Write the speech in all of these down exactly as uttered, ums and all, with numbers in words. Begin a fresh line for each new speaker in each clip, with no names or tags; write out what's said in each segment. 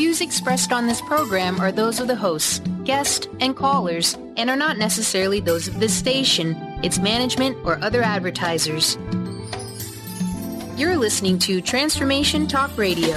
views expressed on this program are those of the hosts, guests, and callers, and are not necessarily those of this station, its management, or other advertisers. You're listening to Transformation Talk Radio.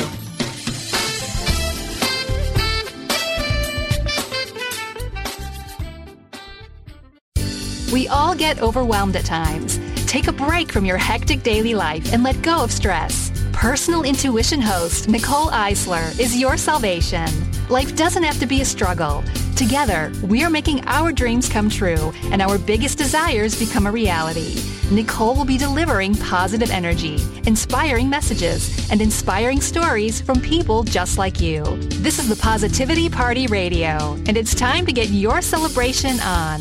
We all get overwhelmed at times. Take a break from your hectic daily life and let go of stress. Personal Intuition host Nicole Eisler is your salvation. Life doesn't have to be a struggle. Together, we are making our dreams come true and our biggest desires become a reality. Nicole will be delivering positive energy, inspiring messages, and inspiring stories from people just like you. This is the Positivity Party Radio, and it's time to get your celebration on.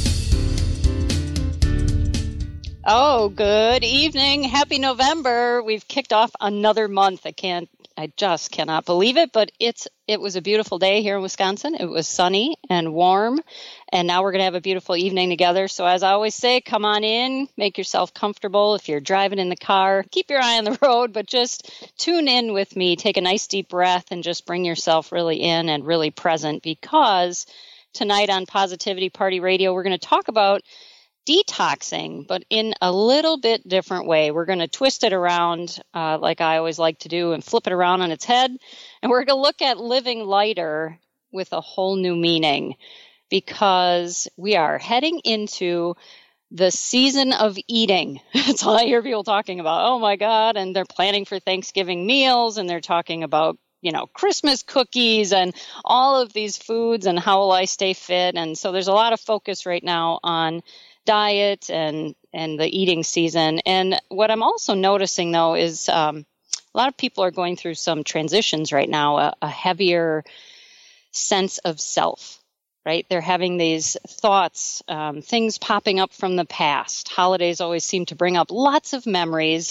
Oh, good evening. Happy November. We've kicked off another month. I can't, I just cannot believe it, but it's, it was a beautiful day here in Wisconsin. It was sunny and warm, and now we're going to have a beautiful evening together. So as I always say, come on in, make yourself comfortable. If you're driving in the car, keep your eye on the road, but just tune in with me. Take a nice deep breath and just bring yourself really in and really present, because tonight on Positivity Party Radio, we're going to talk about detoxing, but in a little bit different way. We're going to twist it around uh, like I always like to do and flip it around on its head. And we're going to look at living lighter with a whole new meaning, because we are heading into the season of eating. That's all I hear people talking about. Oh my God. And they're planning for Thanksgiving meals, and they're talking about, you know, Christmas cookies and all of these foods and how will I stay fit. And so there's a lot of focus right now on diet and and the eating season. And what I'm also noticing, though, is um, a lot of people are going through some transitions right now, a, a heavier sense of self, right? They're having these thoughts, um, things popping up from the past. Holidays always seem to bring up lots of memories,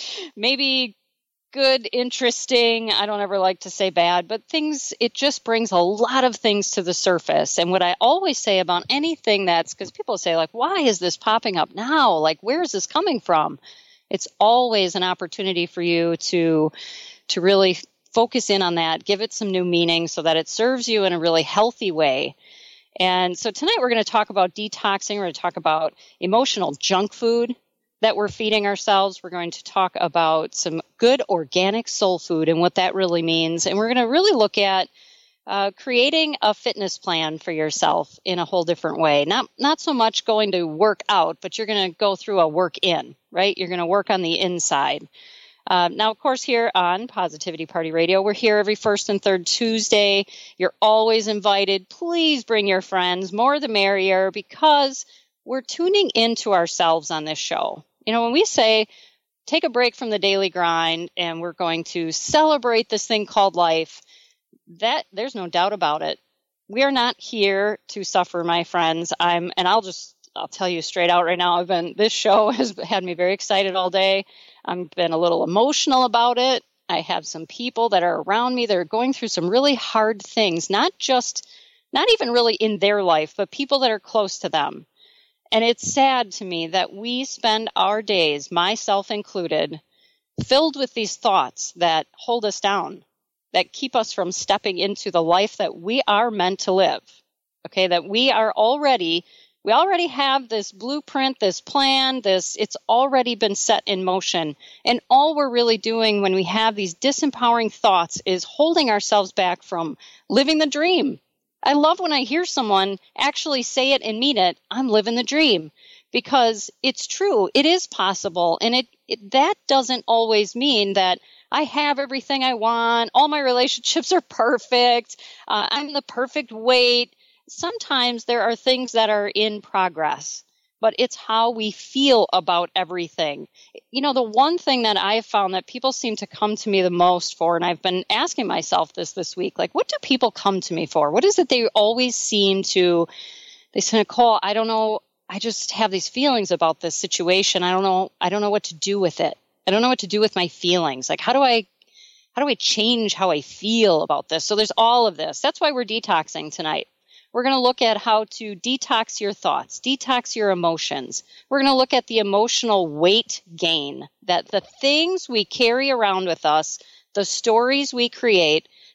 maybe good, interesting. I don't ever like to say bad, but things, it just brings a lot of things to the surface. And what I always say about anything that's, because people say, like, why is this popping up now? Like, where is this coming from? It's always an opportunity for you to, to really focus in on that, give it some new meaning so that it serves you in a really healthy way. And so tonight we're going to talk about detoxing. We're going to talk about emotional junk food that we're feeding ourselves. We're going to talk about some good organic soul food and what that really means. And we're going to really look at uh, creating a fitness plan for yourself in a whole different way. Not not so much going to work out, but you're going to go through a work in, right? You're going to work on the inside. Uh, now, of course, here on Positivity Party Radio, we're here every first and third Tuesday. You're always invited. Please bring your friends, more the merrier, because we're tuning into ourselves on this show. You know, when we say take a break from the daily grind and we're going to celebrate this thing called life, that there's no doubt about it. We are not here to suffer, my friends. I'm, and I'll just, I'll tell you straight out right now, I've been, this show has had me very excited all day. I've been a little emotional about it. I have some people that are around me that are going through some really hard things, not just, not even really in their life, but people that are close to them. And it's sad to me that we spend our days, myself included, filled with these thoughts that hold us down, that keep us from stepping into the life that we are meant to live. Okay, that we are already, we already have this blueprint, this plan, this, it's already been set in motion. And all we're really doing when we have these disempowering thoughts is holding ourselves back from living the dream. I love when I hear someone actually say it and mean it, I'm living the dream, because it's true. It is possible. And it, it that doesn't always mean that I have everything I want. All my relationships are perfect. Uh, I'm the perfect weight. Sometimes there are things that are in progress, but it's how we feel about everything. You know, the one thing that I have found that people seem to come to me the most for, and I've been asking myself this this week, like, what do people come to me for? What is it they always seem to, they say, Nicole, I don't know, I just have these feelings about this situation. I don't know, I don't know what to do with it. I don't know what to do with my feelings. Like, how do I, how do I change how I feel about this? So there's all of this. That's why we're detoxing tonight. We're going to look at how to detox your thoughts, detox your emotions. We're going to look at the emotional weight gain, that the things we carry around with us, the stories we create,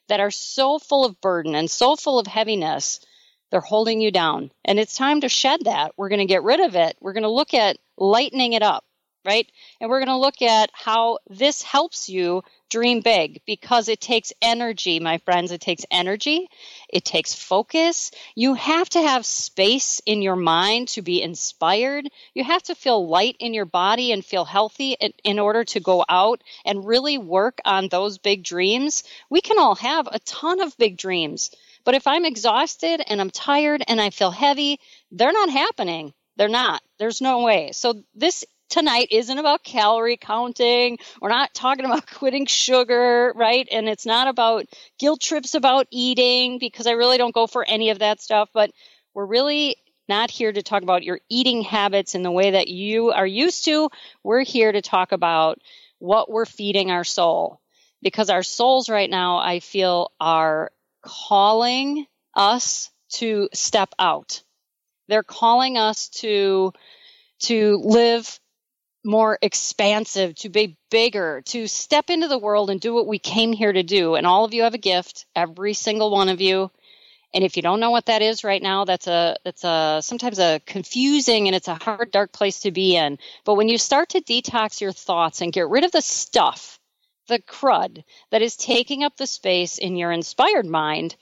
that are so full of burden and so full of heaviness, they're holding you down. And it's time to shed that. We're going to get rid of it. We're going to look at lightening it up, right? And we're going to look at how this helps you dream big, because it takes energy, my friends. It takes energy. It takes focus. You have to have space in your mind to be inspired. You have to feel light in your body and feel healthy in, in order to go out and really work on those big dreams. We can all have a ton of big dreams, but if I'm exhausted and I'm tired and I feel heavy, they're not happening. They're not. There's no way. So this tonight isn't about calorie counting. We're not talking about quitting sugar, right? And it's not about guilt trips about eating, because I really don't go for any of that stuff. But we're really not here to talk about your eating habits in the way that you are used to. We're here to talk about what we're feeding our soul, because our souls right now, I feel, are calling us to step out. They're calling us to, to live more expansive, to be bigger, to step into the world and do what we came here to do. And all of you have a gift, every single one of you. And if you don't know what that is right now, that's a that's a sometimes a confusing and it's a hard, dark place to be in. But when you start to detox your thoughts and get rid of the stuff, the crud that is taking up the space in your inspired mind,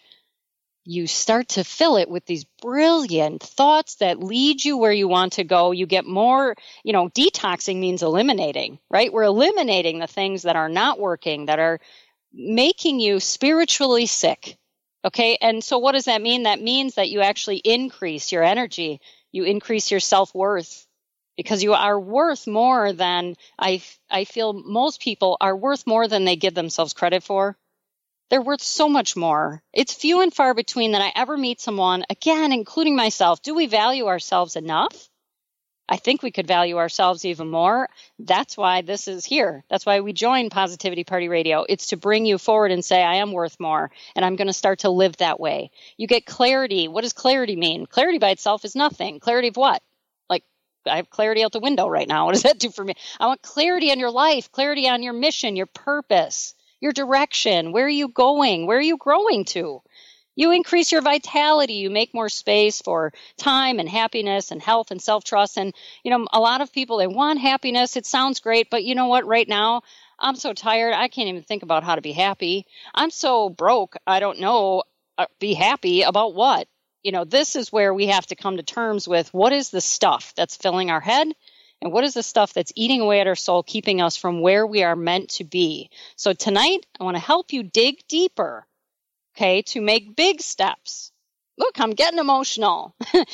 you start to fill it with these brilliant thoughts that lead you where you want to go. You get more, you know, detoxing means eliminating, right? We're eliminating the things that are not working, that are making you spiritually sick. Okay. And so what does that mean? That means that you actually increase your energy. You increase your self-worth, because you are worth more than I, I feel most people are worth more than they give themselves credit for. They're worth so much more. It's few and far between that I ever meet someone, again, including myself. Do we value ourselves enough? I think we could value ourselves even more. That's why this is here. That's why we joined Positivity Party Radio. It's to bring you forward and say, I am worth more, and I'm going to start to live that way. You get clarity. What does clarity mean? Clarity by itself is nothing. Clarity of what? Like, I have clarity out the window right now. What does that do for me? I want clarity on your life, clarity on your mission, your purpose, your direction. Where are you going? Where are you growing to? You increase your vitality. You make more space for time and happiness and health and self-trust. And, you know, a lot of people, they want happiness. It sounds great, but you know what? Right now, I'm so tired. I can't even think about how to be happy. I'm so broke. I don't know. Uh, be happy about what? You know, this is where we have to come to terms with what is the stuff that's filling our head, and what is the stuff that's eating away at our soul, keeping us from where we are meant to be. So tonight, I want to help you dig deeper, okay, to make big steps. Look, I'm getting emotional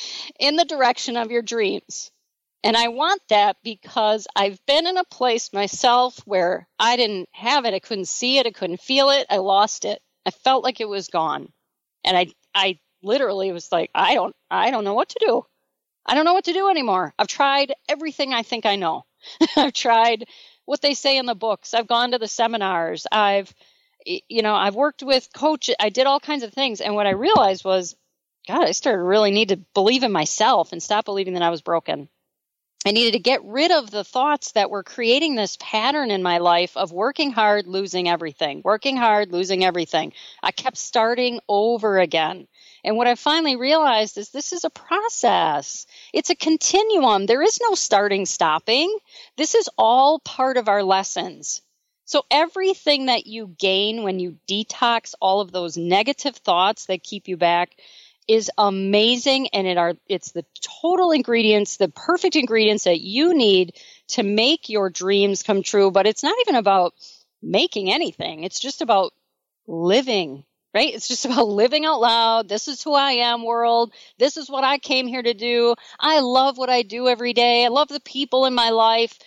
in the direction of your dreams. And I want that because I've been in a place myself where I didn't have it. I couldn't see it. I couldn't feel it. I lost it. I felt like it was gone. And I, I literally was like, I don't, I don't know what to do. I don't know what to do anymore. I've tried everything I think I know. I've tried what they say in the books. I've gone to the seminars. I've, you know, I've worked with coaches. I did all kinds of things. And what I realized was, God, I started to really need to believe in myself and stop believing that I was broken. I needed to get rid of the thoughts that were creating this pattern in my life of working hard, losing everything, working hard, losing everything. I kept starting over again. And what I finally realized is this is a process. It's a continuum. There is no starting, stopping. This is all part of our lessons. So everything that you gain when you detox all of those negative thoughts that keep you back is amazing. And it are it's the total ingredients, the perfect ingredients that you need to make your dreams come true. But it's not even about making anything. It's just about living. Right? It's just about living out loud. This is who I am, world. This is what I came here to do. I love what I do every day. I love the people in my life.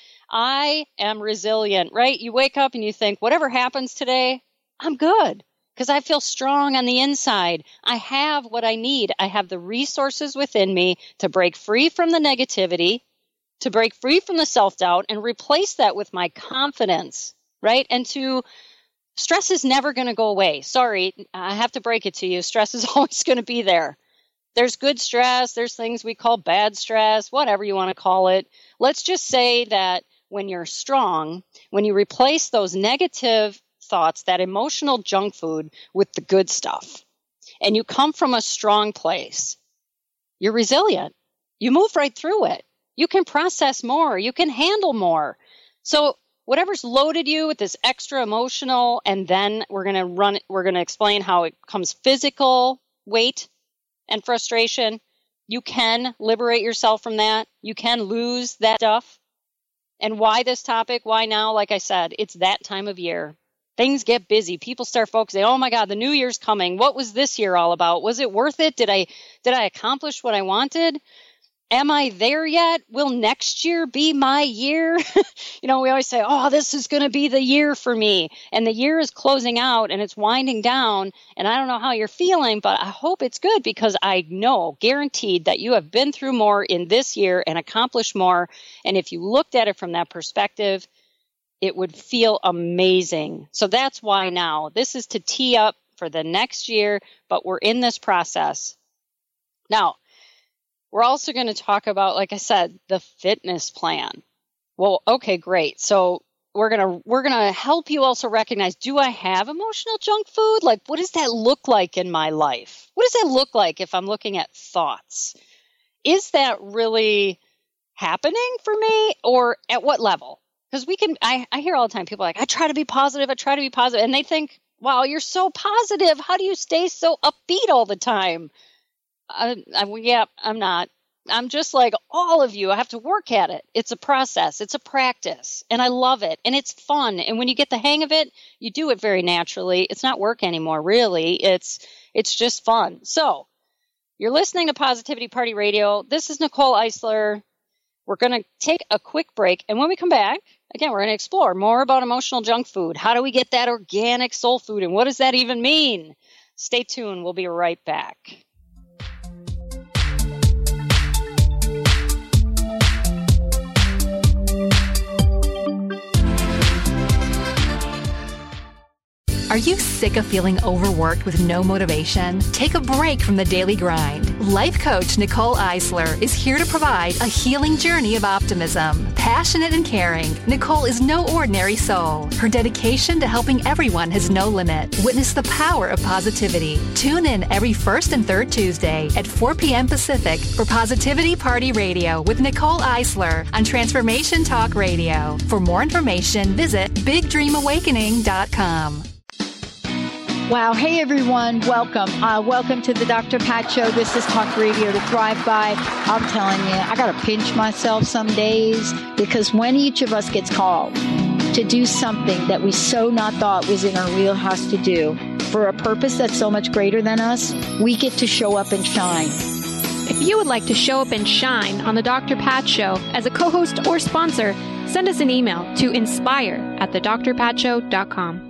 I am resilient, right? You wake up and you think, whatever happens today, I'm good because I feel strong on the inside. I have what I need. I have the resources within me to break free from the negativity, to break free from the self-doubt and replace that with my confidence, right? And to stress is never going to go away. Sorry, I have to break it to you. Stress is always going to be there. There's good stress. There's things we call bad stress, whatever you want to call it. Let's just say that when you're strong, when you replace those negative thoughts, that emotional junk food, with the good stuff, and you come from a strong place, you're resilient. You move right through it. You can process more. You can handle more. So whatever's loaded you with this extra emotional, and then we're going to run, we're going to explain how it comes physical weight and frustration. You can liberate yourself from that. You can lose that stuff. And why this topic? Why now? Like I said, it's that time of year. Things get busy. People start focusing, oh my God, the new year's coming. What was this year all about? Was it worth it? Did I, did I accomplish what I wanted? Am I there yet? Will next year be my year? You know, we always say, oh, this is going to be the year for me. And the year is closing out and it's winding down. And I don't know how you're feeling, but I hope it's good, because I know, guaranteed, that you have been through more in this year and accomplished more. And if you looked at it from that perspective, it would feel amazing. So that's why now. This is to tee up for the next year, but we're in this process. Now, we're also going to talk about, like I said, the fitness plan. Well, okay, great. So we're going to we're going to help you also recognize, do I have emotional junk food? Like, what does that look like in my life? What does that look like if I'm looking at thoughts? Is that really happening for me, or at what level? Because we can, I, I hear all the time, people are like, I try to be positive, I try to be positive. And they think, wow, you're so positive. How do you stay so upbeat all the time? I, I, yeah, I'm not. I'm just like all of you. I have to work at it. It's a process. It's a practice. And I love it. And it's fun. And when you get the hang of it, you do it very naturally. It's not work anymore, really. It's it's just fun. So you're listening to Positivity Party Radio. This is Nicole Eisler. We're going to take a quick break. And when we come back, again, we're going to explore more about emotional junk food. How do we get that organic soul food? And what does that even mean? Stay tuned. We'll be right back.
Are you sick of feeling overworked with no motivation? Take a break from the daily grind. Life coach Nicole Eisler is here to provide a healing journey of optimism. Passionate and caring, Nicole is no ordinary soul. Her dedication to helping everyone has no limit. Witness the power of positivity. Tune in every first and third Tuesday at four p.m. Pacific for Positivity Party Radio with Nicole Eisler on Transformation Talk Radio. For more information, visit big dream awakening dot com.
Wow. Hey, everyone. Welcome. Uh, welcome to the Doctor Pat Show. This is Talk Radio to Thrive By. I'm telling you, I got to pinch myself some days, because when each of us gets called to do something that we so not thought was in our wheelhouse to do for a purpose that's so much greater than us, we get to show up and shine.
If you would like to show up and shine on the Doctor Pat Show as a co-host or sponsor, send us an email to inspire at the dr pat show dot com.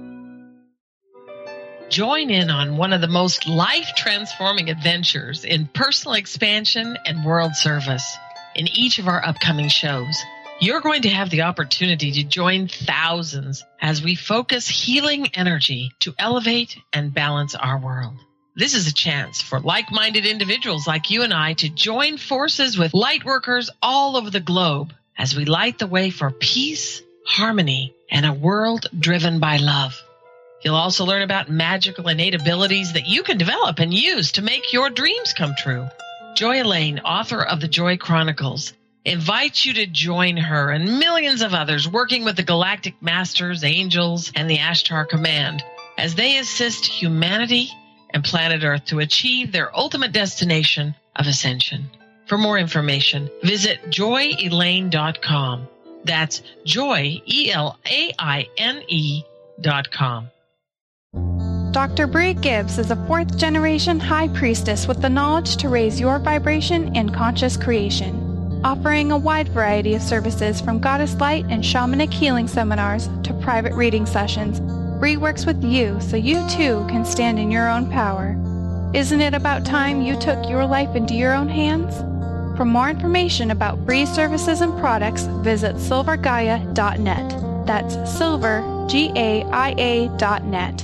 Join in on one of the most life-transforming adventures in personal expansion and world service. In each of our upcoming shows, you're going to have the opportunity to join thousands as we focus healing energy to elevate and balance our world. This is a chance for like-minded individuals like you and I to join forces with light workers all over the globe as we light the way for peace, harmony, and a world driven by love. You'll also learn about magical innate abilities that you can develop and use to make your dreams come true. Joy Elaine, author of the Joy Chronicles, invites you to join her and millions of others working with the Galactic Masters, Angels, and the Ashtar Command as they assist humanity and planet Earth to achieve their ultimate destination of ascension. For more information, visit joy elaine dot com. That's joy, E L A I N E dot com.
Doctor Bree Gibbs is a fourth-generation high priestess with the knowledge to raise your vibration in conscious creation. Offering a wide variety of services from goddess light and shamanic healing seminars to private reading sessions, Bree works with you so you too can stand in your own power. Isn't it about time you took your life into your own hands? For more information about Bree's services and products, visit silver gaia dot net. That's silver, G A I A dot net.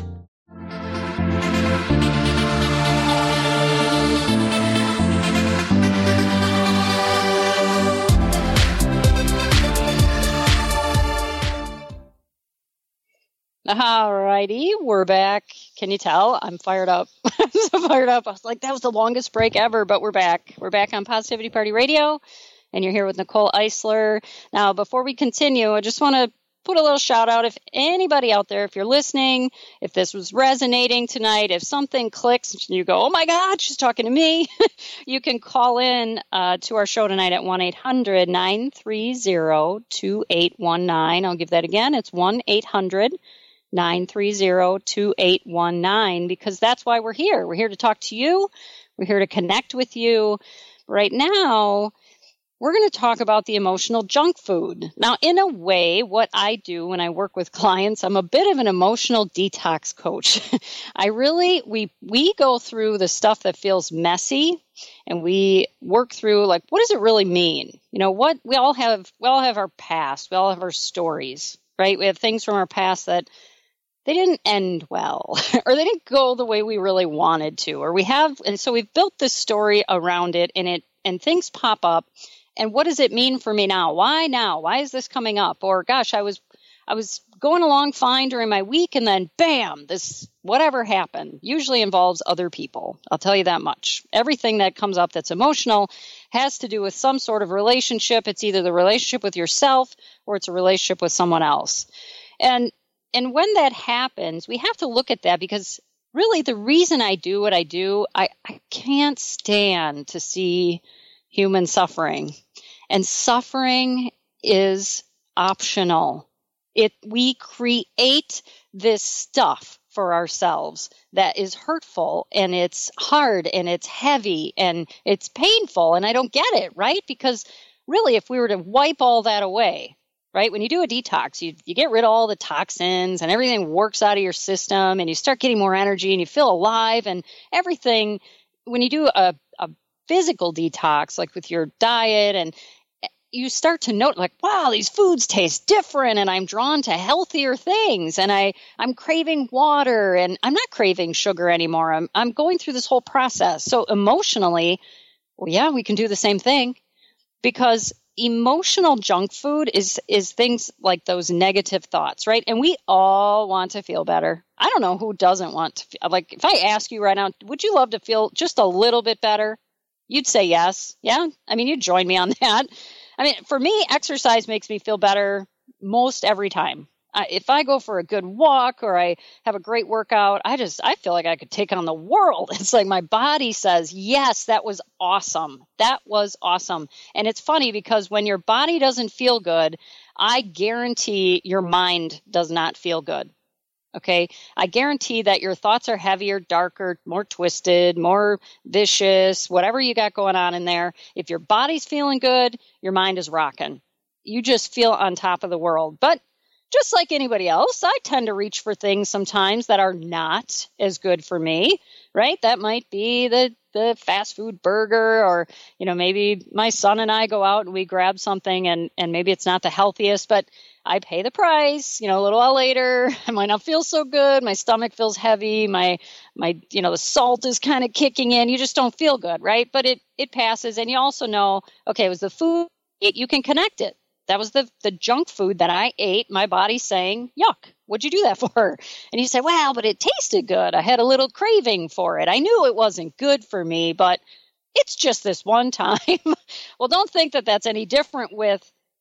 All righty, we're back. Can you tell? I'm fired up. I'm so fired up. I was like, that was the longest break ever, but we're back. We're back on Positivity Party Radio, and you're here with Nicole Eisler. Now, before we continue, I just want to put a little shout out. If anybody out there, if you're listening, if this was resonating tonight, if something clicks and you go, oh my God, she's talking to me, you can call in uh, to our show tonight at one eight hundred nine three zero two eight one nine. I'll give that again. It's one eight hundred nine three zero two eight one nine, because that's why we're here. We're here to talk to you. We're here to connect with you. Right now, we're going to talk about the emotional junk food. Now, in a way, what I do when I work with clients, I'm a bit of an emotional detox coach. I really, we we go through the stuff that feels messy, and we work through, like, what does it really mean? You know, what we all have, we all have our past, we all have our stories, right? We have things from our past that they didn't end well, or they didn't go the way we really wanted to, or we have, and so we've built this story around it, and it, and things pop up. And what does it mean for me now? Why now? Why is this coming up? Or gosh, I was I was going along fine during my week, and then bam, this whatever happened usually involves other people. I'll tell you that much. Everything that comes up that's emotional has to do with some sort of relationship. It's either the relationship with yourself or it's a relationship with someone else. And and when that happens, we have to look at that, because really the reason I do what I do, I, I can't stand to see human suffering. And suffering is optional. It we create this stuff for ourselves that is hurtful, and it's hard, and it's heavy, and it's painful, and I don't get it, right? Because really, if we were to wipe all that away, right? When you do a detox, you you get rid of all the toxins, and everything works out of your system, and you start getting more energy, and you feel alive, and everything. When you do a, a physical detox, like with your diet, and you start to note, like, wow, these foods taste different, and I'm drawn to healthier things, and I, I'm craving water, and I'm not craving sugar anymore. I'm, I'm going through this whole process. So emotionally, well, yeah, we can do the same thing, because emotional junk food is, is things like those negative thoughts, right? And we all want to feel better. I don't know who doesn't want to feel, like, if I ask you right now, would you love to feel just a little bit better? You'd say yes. Yeah. I mean, you'd join me on that. I mean, for me, exercise makes me feel better most every time. I, if I go for a good walk or I have a great workout, I just, I feel like I could take on the world. It's like my body says, yes, that was awesome. That was awesome. And it's funny, because when your body doesn't feel good, I guarantee your mind does not feel good. Okay. I guarantee that your thoughts are heavier, darker, more twisted, more vicious, whatever you got going on in there. If your body's feeling good, your mind is rocking. You just feel on top of the world. But just like anybody else, I tend to reach for things sometimes that are not as good for me, right? That might be the, the fast food burger, or, you know, maybe my son and I go out and we grab something, and, and maybe it's not the healthiest, but I pay the price, you know, a little while later, I might not feel so good. My stomach feels heavy. My, my, you know, the salt is kind of kicking in. You just don't feel good, right? But it, it passes. And you also know, okay, it was the food, it, you can connect it. That was the, the junk food that I ate. My body saying, yuck, what'd you do that for? And you say, well, but it tasted good. I had a little craving for it. I knew it wasn't good for me, but it's just this one time. Well, don't think that that's any different with,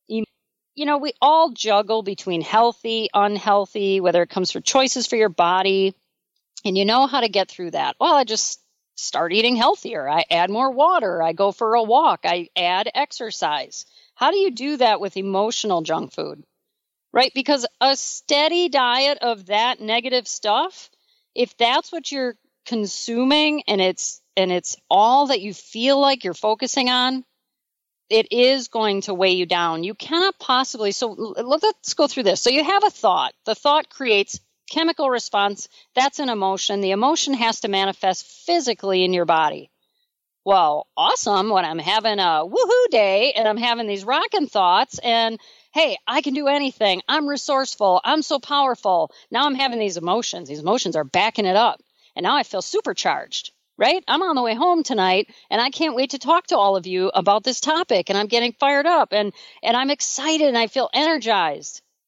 you know, we all juggle between healthy, unhealthy, whether it comes for choices for your body, and you know how to get through that. Well, I just start eating healthier. I add more water. I go for a walk. I add exercise. How do you do that with emotional junk food, right? Because a steady diet of that negative stuff, if that's what you're consuming and it's and it's all that you feel like you're focusing on, it is going to weigh you down. You cannot possibly, so let's go through this. So you have a thought. The thought creates chemical response. That's an emotion. The emotion has to manifest physically in your body. Well, awesome. When I'm having a woohoo day and I'm having these rockin' thoughts and, hey, I can do anything. I'm resourceful. I'm so powerful. Now I'm having these emotions. These emotions are backing it up. And now I feel supercharged. Right? I'm on the way home tonight, and I can't wait to talk to all of you about this topic, and I'm getting fired up, and, and I'm excited, and I feel energized.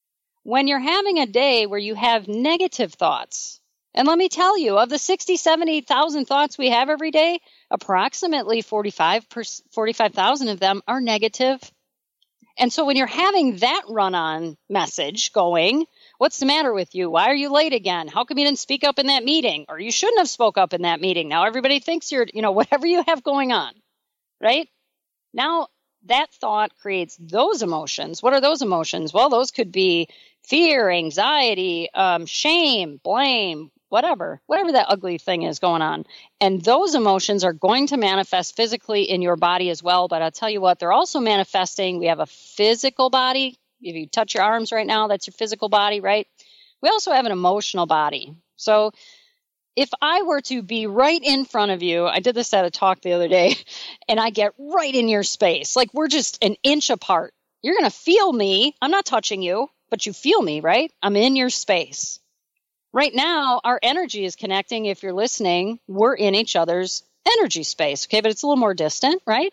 when you're having a day where you have negative thoughts, and let me tell you, of the sixty, seventy thousand thoughts we have every day, approximately forty-five thousand of them are negative. And so when you're having that run-on message going, what's the matter with you? Why are you late again? How come you didn't speak up in that meeting? Or you shouldn't have spoke up in that meeting. Now everybody thinks you're, you know, whatever you have going on, right? Now that thought creates those emotions. What are those emotions? Well, those could be fear, anxiety, um, shame, blame, whatever, whatever that ugly thing is going on. And those emotions are going to manifest physically in your body as well. But I'll tell you what, they're also manifesting. We have a physical body. If you touch your arms right now, that's your physical body, right? We also have an emotional body. So if I were to be right in front of you, I did this at a talk the other day, and I get right in your space, like we're just an inch apart. You're going to feel me. I'm not touching you, but you feel me, right? I'm in your space. Right now, our energy is connecting. If you're listening, we're in each other's energy space, okay? But it's a little more distant, right?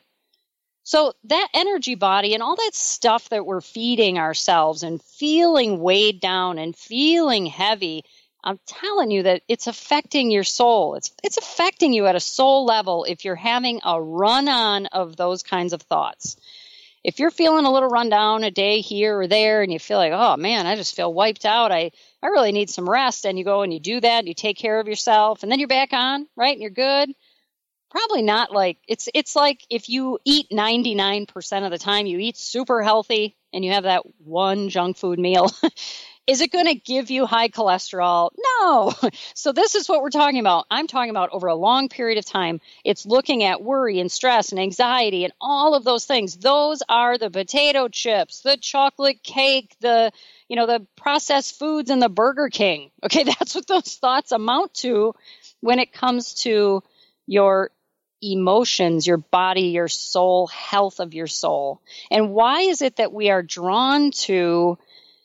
So that energy body and all that stuff that we're feeding ourselves and feeling weighed down and feeling heavy, I'm telling you that it's affecting your soul. It's it's affecting you at a soul level if you're having a run-on of those kinds of thoughts. If you're feeling a little run down a day here or there and you feel like, oh, man, I just feel wiped out. I, I really need some rest. And you go and you do that and you take care of yourself and then you're back on, right? And you're good. Probably not like it's it's like if you eat ninety-nine percent of the time, you eat super healthy and you have that one junk food meal. Is it going to give you high cholesterol? No. So this is what we're talking about. I'm talking about over a long period of time. It's looking at worry and stress and anxiety and all of those things. Those are the potato chips, the chocolate cake, the, you know, the processed foods and the Burger King. Okay, that's what those thoughts amount to when it comes to your emotions, your body, your soul, health of your soul. And why is it that we are drawn to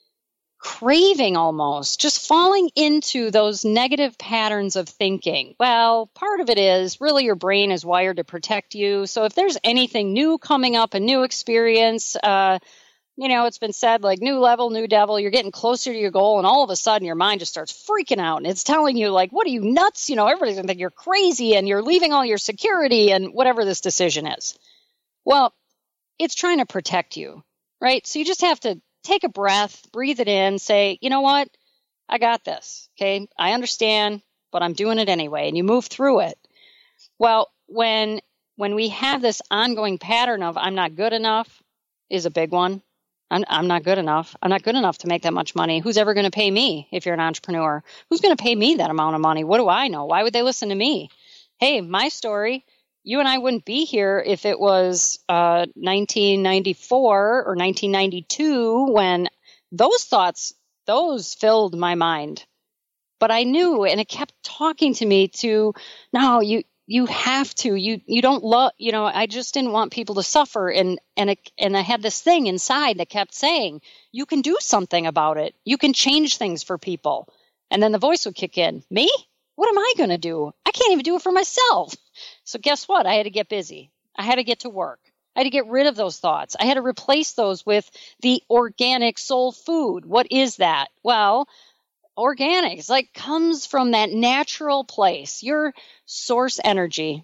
craving almost, just falling into those negative patterns of thinking? Well, part of it is really your brain is wired to protect you. So if there's anything new coming up, a new experience, uh, you know, it's been said like new level, new devil, you're getting closer to your goal. And all of a sudden your mind just starts freaking out. And it's telling you like, what are you nuts? You know, everybody's going to think you're crazy and you're leaving all your security and whatever this decision is. Well, it's trying to protect you, right? So you just have to take a breath, breathe it in, say, you know what? I got this. Okay. I understand, but I'm doing it anyway. And you move through it. Well, when, when we have this ongoing pattern of I'm not good enough is a big one. I'm, I'm not good enough. I'm not good enough to make that much money. Who's ever going to pay me if you're an entrepreneur? Who's going to pay me that amount of money? What do I know? Why would they listen to me? Hey, my story, you and I wouldn't be here if it was uh, nineteen ninety-four or nineteen ninety-two when those thoughts, those filled my mind. But I knew, and it kept talking to me to, no, you you have to, you you don't love, you know, I just didn't want people to suffer. And and it, and I had this thing inside that kept saying, you can do something about it. You can change things for people. And then the voice would kick in. Me? What am I going to do? I can't even do it for myself. So guess what? I had to get busy. I had to get to work. I had to get rid of those thoughts. I had to replace those with the organic soul food. What is that? Well, organics, like comes from that natural place, your source energy.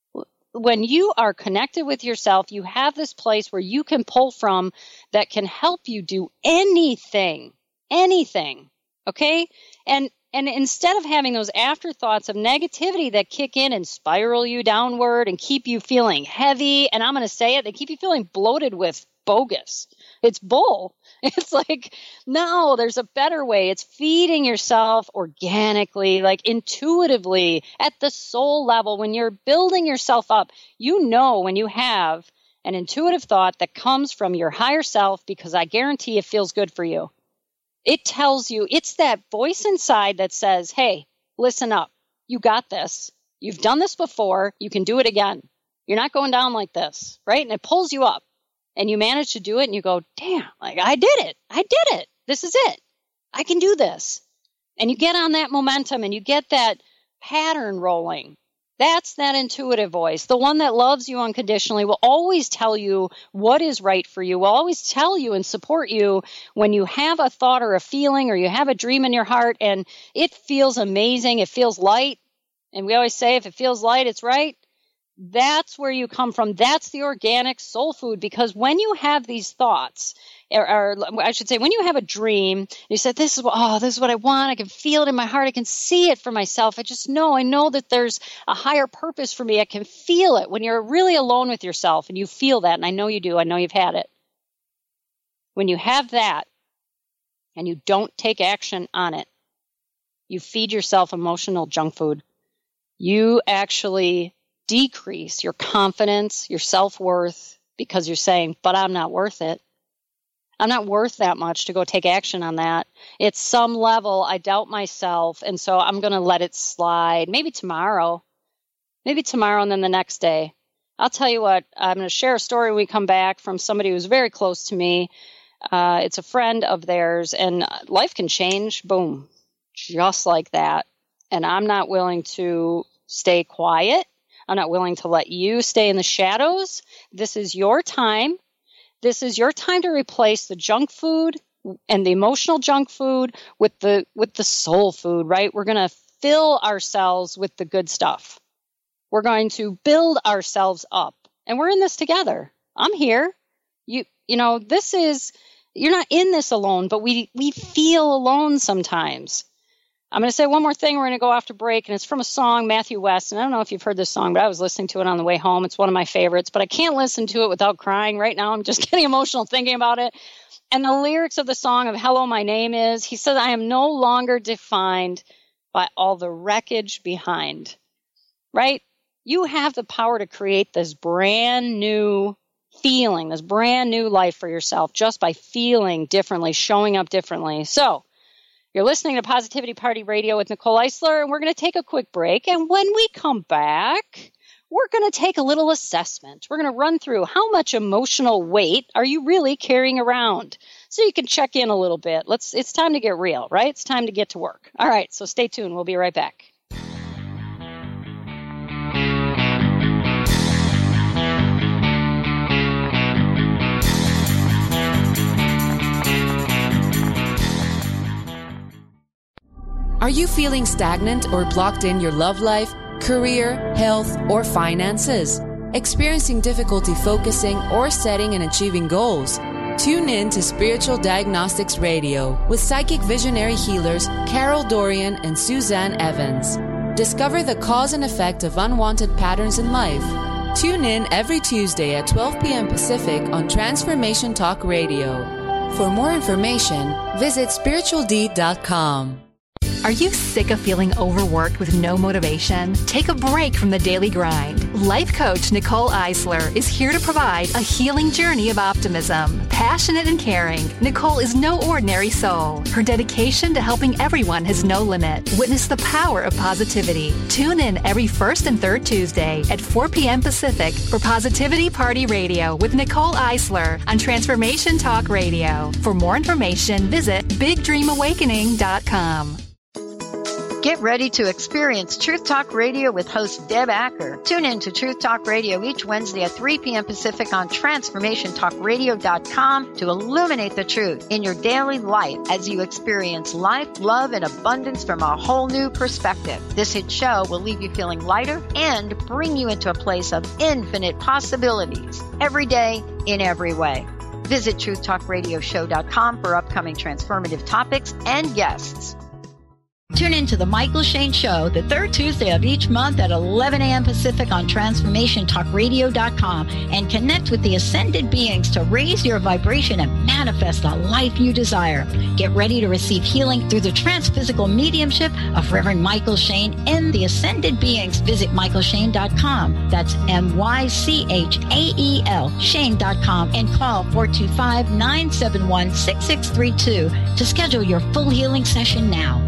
When you are connected with yourself, you have this place where you can pull from that can help you do anything, anything. Okay. And And instead of having those afterthoughts of negativity that kick in and spiral you downward and keep you feeling heavy, and I'm going to say it, they keep you feeling bloated with bogus. It's bull. It's like, no, there's a better way. It's feeding yourself organically, like intuitively at the soul level. When you're building yourself up, you know when you have an intuitive thought that comes from your higher self, because I guarantee it feels good for you. It tells you, it's that voice inside that says, hey, listen up. You got this. You've done this before. You can do it again. You're not going down like this, right? And it pulls you up and you manage to do it and you go, damn, like I did it. I did it. This is it. I can do this. And you get on that momentum and you get that pattern rolling. That's that intuitive voice. The one that loves you unconditionally will always tell you what is right for you, will always tell you and support you when you have a thought or a feeling or you have a dream in your heart and it feels amazing, it feels light. And we always say if it feels light, it's right. That's where you come from. That's the organic soul food, because when you have these thoughts, or, or I should say, when you have a dream, you said, this is what, oh, this is what I want. I can feel it in my heart. I can see it for myself. I just know, I know that there's a higher purpose for me. I can feel it when you're really alone with yourself and you feel that. And I know you do. I know you've had it. When you have that and you don't take action on it, you feed yourself emotional junk food. You actually decrease your confidence, your self-worth, because you're saying, but I'm not worth it. I'm not worth that much to go take action on that. It's some level, I doubt myself, and so I'm going to let it slide. Maybe tomorrow. Maybe tomorrow and then the next day. I'll tell you what, I'm going to share a story when we come back from somebody who's very close to me. Uh, it's a friend of theirs, and life can change, boom, just like that. And I'm not willing to stay quiet. I'm not willing to let you stay in the shadows. This is your time. This is your time to replace the junk food and the emotional junk food with the with the soul food, right? We're going to fill ourselves with the good stuff. We're going to build ourselves up. And we're in this together. I'm here. You you know, this is, you're not in this alone, but we we feel alone sometimes. I'm going to say one more thing. We're going to go off to break, and it's from a song, Matthew West. And I don't know if you've heard this song, but I was listening to it on the way home. It's one of my favorites, but I can't listen to it without crying right now. I'm just getting emotional thinking about it. And the lyrics of the song of Hello, My Name Is, he says, I am no longer defined by all the wreckage behind, right? You have the power to create this brand new feeling, this brand new life for yourself just by feeling differently, showing up differently. So, you're listening to Positivity Party Radio with Nicole Eisler, and we're going to take a quick break. And when we come back, we're going to take a little assessment. We're going to run through how much emotional weight are you really carrying around, so you can check in a little bit. Let's. It's time to get real, right? It's time to get to work. All right, so stay tuned. We'll be right back.
Are you feeling stagnant or blocked in your love life, career, health, or finances? Experiencing difficulty focusing or setting and achieving goals? Tune in to Spiritual Diagnostics Radio with psychic visionary healers Carol Dorian and Suzanne Evans. Discover the cause and effect of unwanted patterns in life. Tune in every Tuesday at twelve p.m. Pacific on Transformation Talk Radio. For more information, visit spiritual d dot com.
Are you sick of feeling overworked with no motivation? Take a break from the daily grind. Life coach Nicole Eisler is here to provide a healing journey of optimism. Passionate and caring, Nicole is no ordinary soul. Her dedication to helping everyone has no limit. Witness the power of positivity. Tune in every first and third Tuesday at four p.m. Pacific for Positivity Party Radio with Nicole Eisler on Transformation Talk Radio. For more information, visit big dream awakening dot com.
Get ready to experience Truth Talk Radio with host Deb Acker. Tune in to Truth Talk Radio each Wednesday at three p.m. Pacific on Transformation Talk Radio dot com to illuminate the truth in your daily life as you experience life, love, and abundance from a whole new perspective. This hit show will leave you feeling lighter and bring you into a place of infinite possibilities every day in every way. Visit Truth Talk Radio Show dot com for upcoming transformative topics and guests. Tune in to The Michael Shane Show the third Tuesday of each month at eleven a.m. Pacific on Transformation Talk Radio dot com and connect with the ascended beings to raise your vibration and manifest the life you desire. Get ready to receive healing through the transphysical mediumship of Reverend Michael Shane and the ascended beings. Visit Michael Shane dot com. That's M Y C H A E L Shane dot com and call four two five, nine seven one, six six three two to schedule your full healing session now.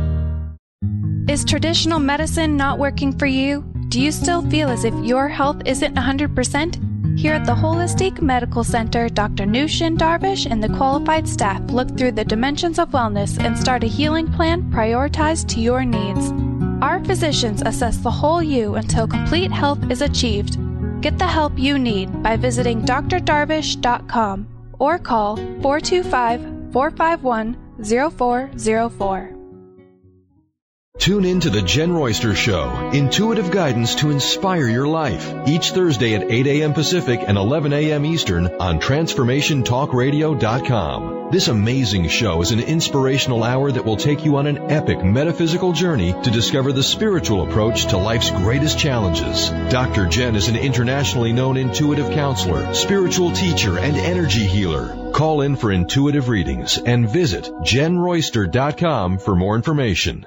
Is traditional medicine not working for you? Do you still feel as if your health isn't one hundred percent? Here at the Holistic Medical Center, Doctor Nushin Darvish and the qualified staff look through the dimensions of wellness and start a healing plan prioritized to your needs. Our physicians assess the whole you until complete health is achieved. Get the help you need by visiting d r darvish dot com or call four two five, four five one, zero four zero four.
Tune in to The Jen Royster Show, intuitive guidance to inspire your life, each Thursday at eight a.m. Pacific and eleven a.m. Eastern on transformation talk radio dot com. This amazing show is an inspirational hour that will take you on an epic metaphysical journey to discover the spiritual approach to life's greatest challenges. Doctor Jen is an internationally known intuitive counselor, spiritual teacher, and energy healer. Call in for intuitive readings and visit jen royster dot com for more information.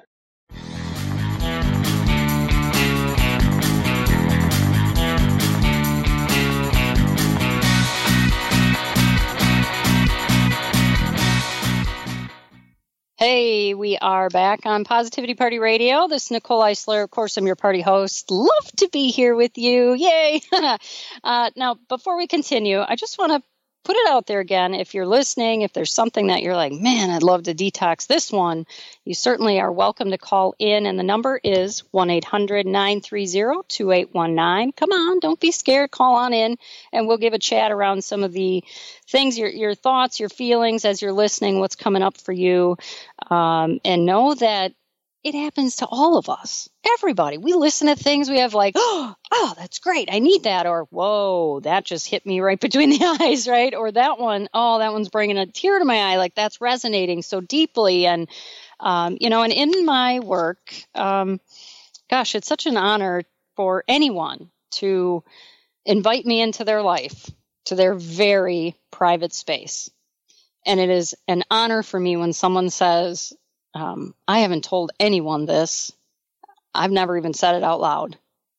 Hey, we are back on Positivity Party Radio. This is Nicole Eisler. Of course, I'm your party host. Love to be here with you. Yay. uh, now, before we continue, I just want to put it out there again. If you're listening, if there's something that you're like, man, I'd love to detox this one, you certainly are welcome to call in. And the number is one eight hundred, nine three zero, two eight one nine. Come on, don't be scared. Call on in and we'll give a chat around some of the things, your your thoughts, your feelings as you're listening, what's coming up for you. Um, and know that it happens to all of us, everybody. We listen to things, we have like, oh, oh, that's great, I need that. Or, whoa, that just hit me right between the eyes, right? Or that one, oh, that one's bringing a tear to my eye, like that's resonating so deeply. And, um, you know, and in my work, um, gosh, it's such an honor for anyone to invite me into their life, to their very private space. And it is an honor for me when someone says, Um, I haven't told anyone this. I've never even said it out loud.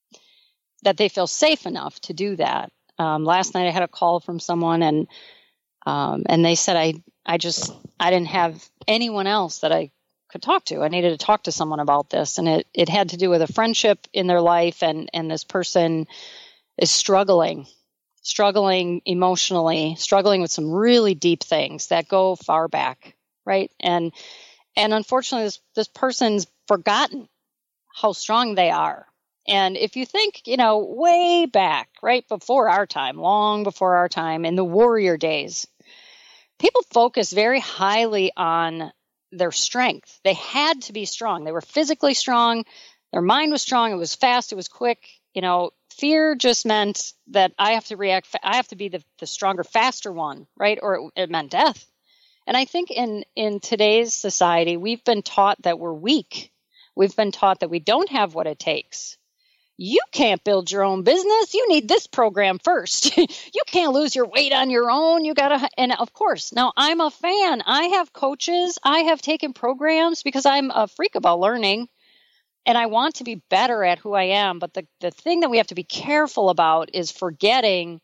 That they feel safe enough to do that. Um, last night I had a call from someone and um, and they said I I just I didn't have anyone else that I could talk to. I needed to talk to someone about this, and it it had to do with a friendship in their life, and and this person is struggling, struggling emotionally, struggling with some really deep things that go far back, right? And And unfortunately, this, this person's forgotten how strong they are. And if you think, you know, way back, right before our time, long before our time, in the warrior days, people focused very highly on their strength. They had to be strong. They were physically strong. Their mind was strong. It was fast. It was quick. You know, fear just meant that I have to react. I have to be the, the stronger, faster one, right? Or it, it meant death. And I think in, in today's society, we've been taught that we're weak. We've been taught that we don't have what it takes. You can't build your own business. You need this program first. You can't lose your weight on your own. You gotta, and of course, now I'm a fan. I have coaches. I have taken programs because I'm a freak about learning and I want to be better at who I am. But the, the thing that we have to be careful about is forgetting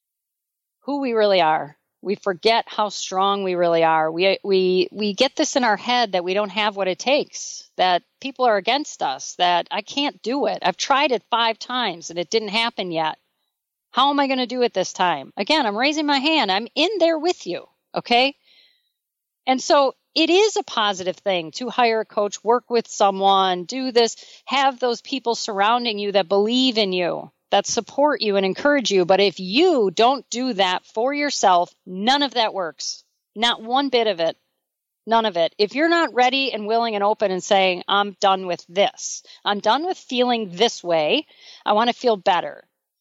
who we really are. We forget how strong we really are. We we we get this in our head that we don't have what it takes, that people are against us, that I can't do it. I've tried it five times and it didn't happen yet. How am I going to do it this time? Again, I'm raising my hand. I'm in there with you, okay? And so it is a positive thing to hire a coach, work with someone, do this, have those people surrounding you that believe in you, that support you and encourage you. But if you don't do that for yourself, none of that works. Not one bit of it. None of it. If you're not ready and willing and open and saying, I'm done with this. I'm done with feeling this way. I want to feel better.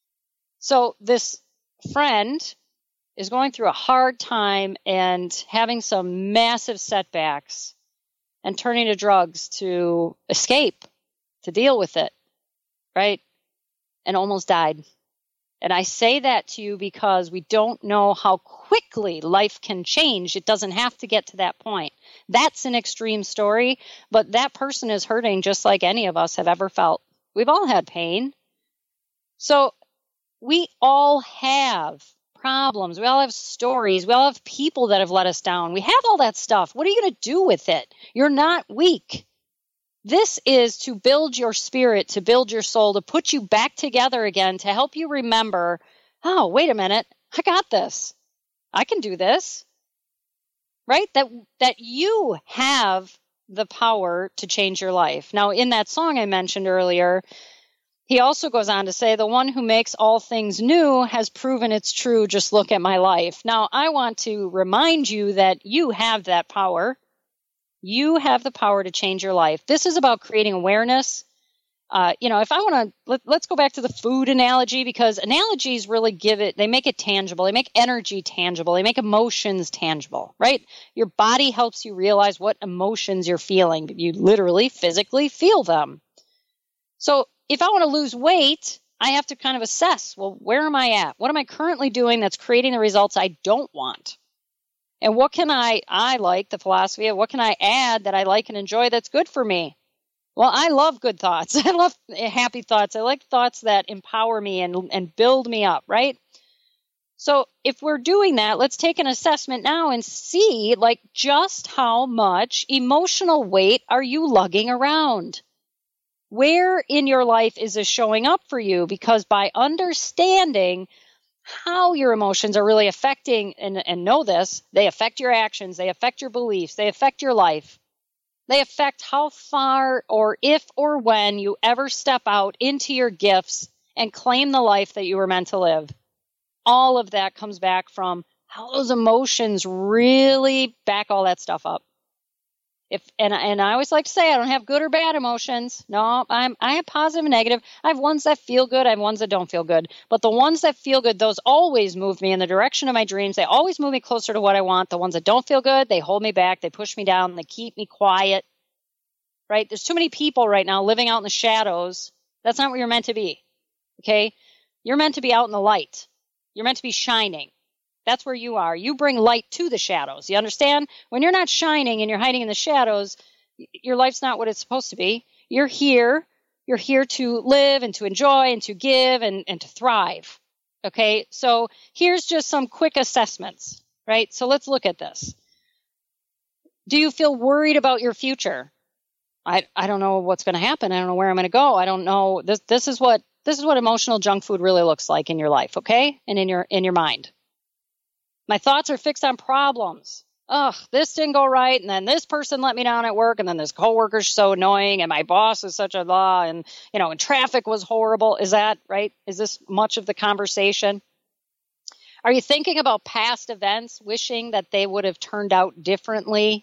So this friend is going through a hard time and having some massive setbacks and turning to drugs to escape, to deal with it, right? And almost died. And I say that to you because we don't know how quickly life can change. It doesn't have to get to that point. That's an extreme story, but that person is hurting just like any of us have ever felt. We've all had pain. So we all have problems. We all have stories. We all have people that have let us down. We have all that stuff. What are you going to do with it? You're not weak. This is to build your spirit, to build your soul, to put you back together again, to help you remember, oh, wait a minute, I got this. I can do this, right? That that you have the power to change your life. Now, in that song I mentioned earlier, he also goes on to say, the one who makes all things new has proven it's true. Just look at my life. Now, I want to remind you that you have that power. You have the power to change your life. This is about creating awareness. Uh, you know, if I want to, let, let's go back to the food analogy, because analogies really give it, they make it tangible. They make energy tangible. They make emotions tangible, right? Your body helps you realize what emotions you're feeling. You literally, physically feel them. So if I want to lose weight, I have to kind of assess, well, where am I at? What am I currently doing that's creating the results I don't want? And what can I, I like the philosophy of what can I add that I like and enjoy that's good for me? Well, I love good thoughts. I love happy thoughts. I like thoughts that empower me and, and build me up, right? So if we're doing that, let's take an assessment now and see like just how much emotional weight are you lugging around? Where in your life is this showing up for you? Because by understanding how your emotions are really affecting, and, and know this, they affect your actions, they affect your beliefs, they affect your life. They affect how far or if or when you ever step out into your gifts and claim the life that you were meant to live. All of that comes back from how those emotions really back all that stuff up. If and and I always like to say I don't have good or bad emotions. No, I'm I have positive and negative. I have ones that feel good. I have ones that don't feel good. But the ones that feel good, those always move me in the direction of my dreams. They always move me closer to what I want. The ones that don't feel good, they hold me back. They push me down. They keep me quiet. Right? There's too many people right now living out in the shadows. That's not what you're meant to be. Okay? You're meant to be out in the light. You're meant to be shining. That's where you are. You bring light to the shadows. You understand? When you're not shining and you're hiding in the shadows, your life's not what it's supposed to be. You're here. You're here to live and to enjoy and to give and, and to thrive. Okay? So here's just some quick assessments, right? So let's look at this. Do you feel worried about your future? I I don't know what's going to happen. I don't know where I'm going to go. I don't know. This this is what this is what emotional junk food really looks like in your life, okay? And in your in your mind. My thoughts are fixed on problems. Ugh, this didn't go right, and then this person let me down at work, and then this coworker's so annoying, and my boss is such a blah, and you know, and traffic was horrible. Is that right? Is this much of the conversation? Are you thinking about past events, wishing that they would have turned out differently?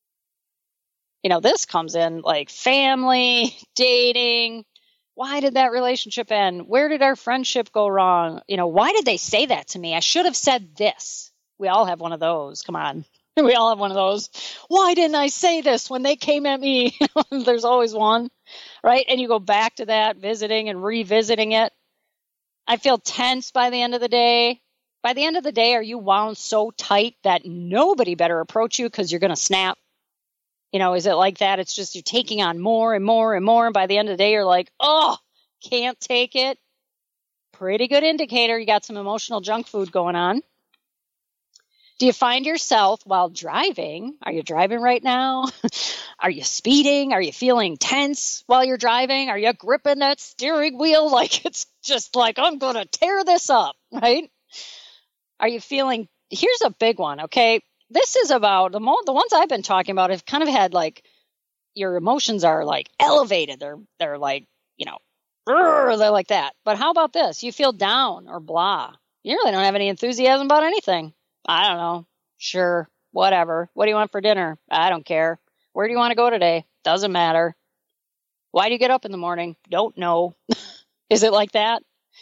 You know, this comes in like family, dating. Why did that relationship end? Where did our friendship go wrong? You know, why did they say that to me? I should have said this. We all have one of those. Come on. We all have one of those. Why didn't I say this when they came at me? There's always one, right? And you go back to that, visiting and revisiting it. I feel tense by the end of the day. By the end of the day, are you wound so tight that nobody better approach you because you're going to snap? You know, is it like that? It's just you're taking on more and more and more. And by the end of the day, you're like, oh, can't take it. Pretty good indicator. You got some emotional junk food going on. Do you find yourself while driving? Are you driving right now? Are you speeding? Are you feeling tense while you're driving? Are you gripping that steering wheel like it's just like, I'm going to tear this up, right? Are you feeling, here's a big one, okay? This is about, the mo- the ones I've been talking about have kind of had like, your emotions are like elevated. They're, they're like, you know, they're like that. But how about this? You feel down or blah. You really don't have any enthusiasm about anything. I don't know. Sure. Whatever. What do you want for dinner? I don't care. Where do you want to go today? Doesn't matter. Why do you get up in the morning? Don't know. Is it like that?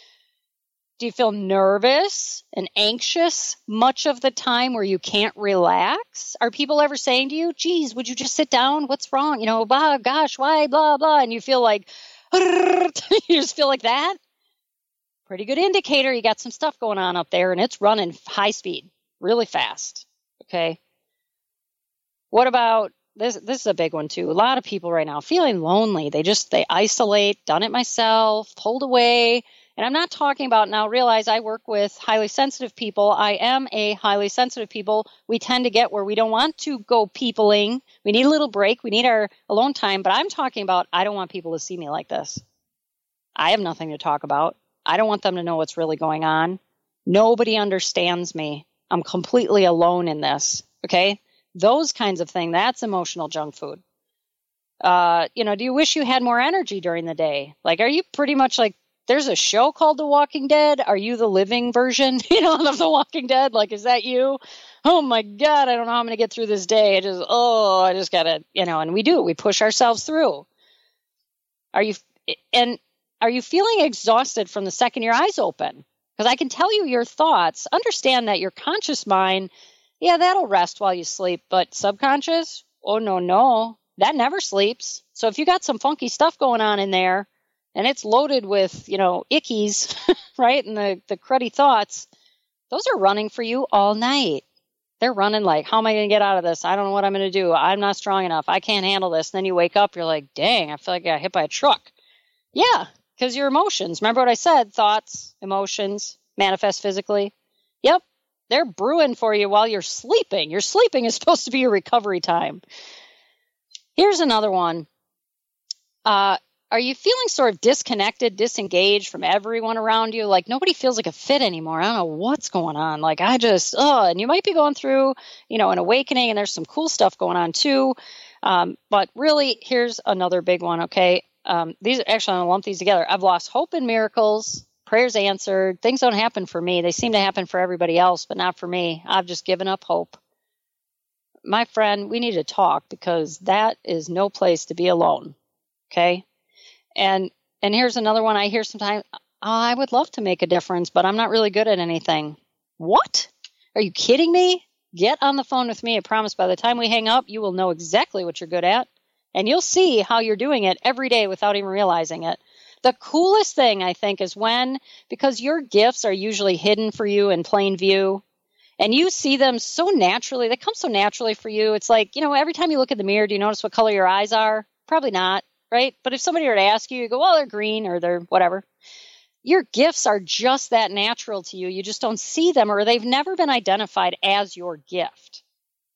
Do you feel nervous and anxious much of the time where you can't relax? Are people ever saying to you, geez, would you just sit down? What's wrong? You know, blah, gosh, why, blah, blah. And you feel like, you just feel like that? Pretty good indicator. You got some stuff going on up there and it's running high speed. Really fast. Okay. What about this? This is a big one too. A lot of people right now feeling lonely. They just, they isolate, done it myself, pulled away. And I'm not talking about, now realize I work with highly sensitive people. I am a highly sensitive people. We tend to get where we don't want to go peopling. We need a little break. We need our alone time. But I'm talking about, I don't want people to see me like this. I have nothing to talk about. I don't want them to know what's really going on. Nobody understands me. I'm completely alone in this, okay? Those kinds of things, that's emotional junk food. Uh, you know, do you wish you had more energy during the day? Like, are you pretty much like, there's a show called The Walking Dead. Are you the living version, you know, of The Walking Dead? Like, is that you? Oh my God, I don't know how I'm going to get through this day. I just, oh, I just got to, you know, and we do, we push ourselves through. Are you, and are you feeling exhausted from the second your eyes open? Because I can tell you your thoughts. Understand that your conscious mind, yeah, that'll rest while you sleep, but subconscious, oh no, no. That never sleeps. So if you got some funky stuff going on in there and it's loaded with, you know, ickies, right? And the, the cruddy thoughts, those are running for you all night. They're running like, how am I going to get out of this? I don't know what I'm going to do. I'm not strong enough. I can't handle this. And then you wake up, you're like, dang, I feel like I got hit by a truck. Yeah, because your emotions, remember what I said? Thoughts, emotions, manifest physically. Yep, they're brewing for you while you're sleeping. Your sleeping is supposed to be your recovery time. Here's another one. Uh, are you feeling sort of disconnected, disengaged from everyone around you? Like nobody feels like a fit anymore. I don't know what's going on. Like I just, oh, and you might be going through, you know, an awakening, and there's some cool stuff going on too. Um, but really, here's another big one, okay? Um, these actually, I'm going to lump these together. I've lost hope in miracles, prayers answered. Things don't happen for me. They seem to happen for everybody else, but not for me. I've just given up hope. My friend, we need to talk because that is no place to be alone. Okay. And, and here's another one I hear sometimes. Oh, I would love to make a difference, but I'm not really good at anything. What? Are you kidding me? Get on the phone with me. I promise by the time we hang up, you will know exactly what you're good at. And you'll see how you're doing it every day without even realizing it. The coolest thing, I think, is when, because your gifts are usually hidden for you in plain view, and you see them so naturally, they come so naturally for you. It's like, you know, every time you look in the mirror, do you notice what color your eyes are? Probably not, right? But if somebody were to ask you, you go, well, they're green or they're whatever. Your gifts are just that natural to you. You just don't see them, or they've never been identified as your gift.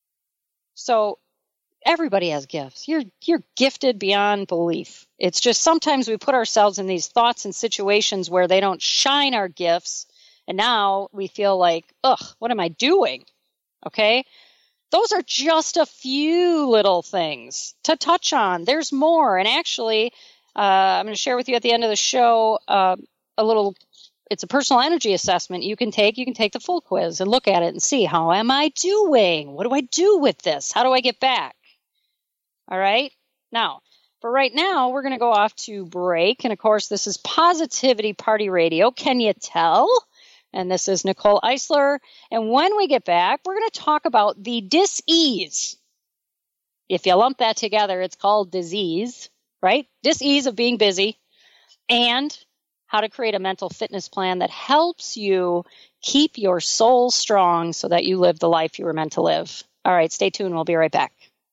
So everybody has gifts. You're you're gifted beyond belief. It's just sometimes we put ourselves in these thoughts and situations where they don't shine our gifts. And now we feel like, ugh, what am I doing? Okay. Those are just a few little things to touch on. There's more. And actually, uh, I'm going to share with you at the end of the show uh, a little, it's a personal energy assessment you can take. You can take the full quiz and look at it and see, how am I doing? What do I do with this? How do I get back? All right. Now, for right now, we're going to go off to break. And of course, this is Positivity Party Radio. Can you tell? And this is Nicole Eisler. And when we get back, we're going to talk about the dis-ease. If you lump that together, it's called disease, right? Dis-ease of being busy, and how to create a mental fitness plan that helps you keep your soul strong so that you live the life you were meant to live. All right, stay tuned. We'll be right back.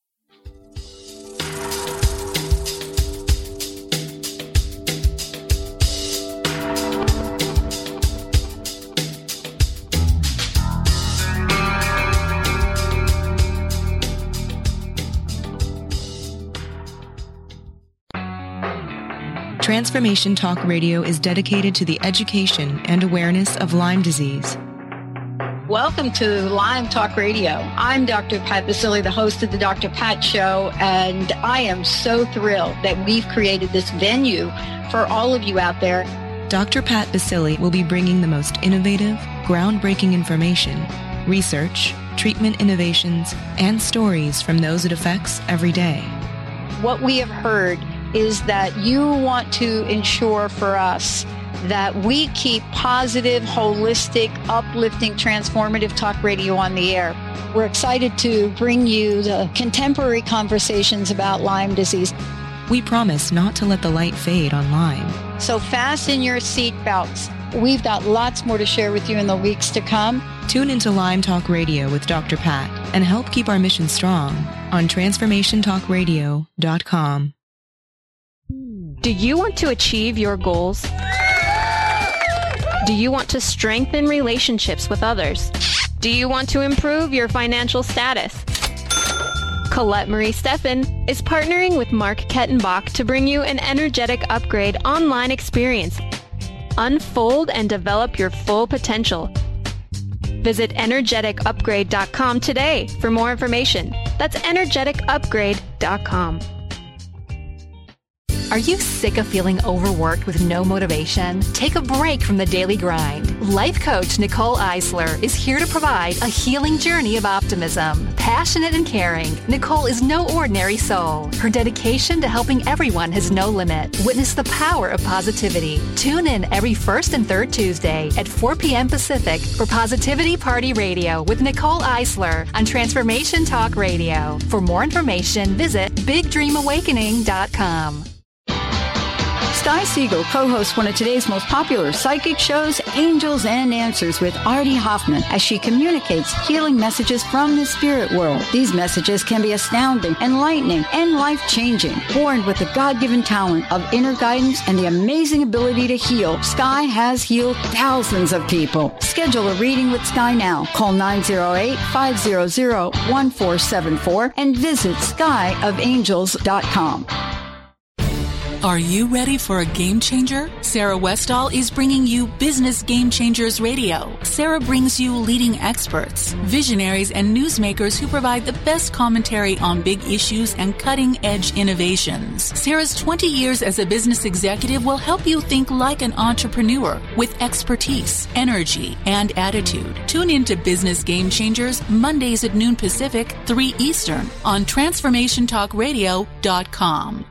Transformation Talk Radio is dedicated to the education and awareness of Lyme disease.
Welcome to Lyme Talk Radio. I'm Doctor Pat Baccili, the host of the Doctor Pat Show, and I am so thrilled that we've created this venue for all of you out there.
Doctor Pat Baccili will be bringing the most innovative, groundbreaking information, research, treatment innovations, and stories from those it affects every day.
What we have heard is that you want to ensure for us that we keep positive, holistic, uplifting, transformative talk radio on the air. We're excited to bring you the contemporary conversations about Lyme disease.
We promise not to let the light fade on Lyme.
So fasten your seatbelts. We've got lots more to share with you in the weeks to come.
Tune into Lyme Talk Radio with Doctor Pat and help keep our mission strong on transformation talk radio dot com.
Do you want to achieve your goals? Do you want to strengthen relationships with others? Do you want to improve your financial status? Colette Marie Steffen is partnering with Mark Kettenbach to bring you an energetic upgrade online experience. Unfold and develop your full potential. Visit energetic upgrade dot com today for more information. That's energetic upgrade dot com.
Are you sick of feeling overworked with no motivation? Take a break from the daily grind. Life coach Nicole Eisler is here to provide a healing journey of optimism. Passionate and caring, Nicole is no ordinary soul. Her dedication to helping everyone has no limit. Witness the power of positivity. Tune in every first and third Tuesday at four p.m. Pacific for Positivity Party Radio with Nicole Eisler on Transformation Talk Radio. For more information, visit big dream awakening dot com.
Sky Siegel co-hosts one of today's most popular psychic shows, Angels and Answers, with Artie Hoffman, as she communicates healing messages from the spirit world. These messages can be astounding, enlightening, and life-changing. Born with the God-given talent of inner guidance and the amazing ability to heal, Sky has healed thousands of people. Schedule a reading with Sky now. Call nine oh eight, five hundred, one four seven four and visit sky of angels dot com.
Are you ready for a game changer? Sarah Westall is bringing you Business Game Changers Radio. Sarah brings you leading experts, visionaries, and newsmakers who provide the best commentary on big issues and cutting-edge innovations. Sarah's twenty years as a business executive will help you think like an entrepreneur with expertise, energy, and attitude. Tune in to Business Game Changers Mondays at noon Pacific, three Eastern on transformation talk radio dot com.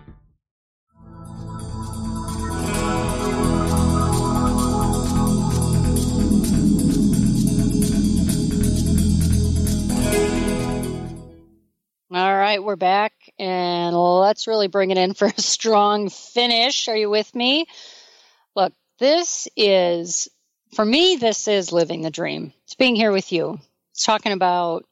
All right, we're back, and let's really bring it in for a strong finish. Are you with me? Look, this is, for me, this is living the dream. It's being here with you. It's talking about